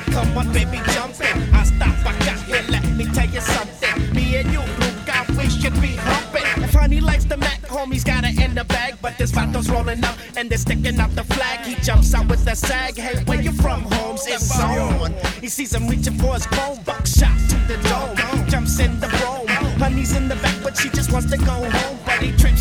Come on, baby, jump in. I stop, I got here, let me tell you something. Me and you, Luca, we should be humping. If honey likes the Mac, homies got it in the bag. But this vato's rolling up and they're sticking out the flag. He jumps out with a sag. Hey, where you from, Holmes? It's on. He sees him reaching for his phone. Buckshot to the dome. Jumps in the room. Honey's in the back, but she just wants to go home. But he trips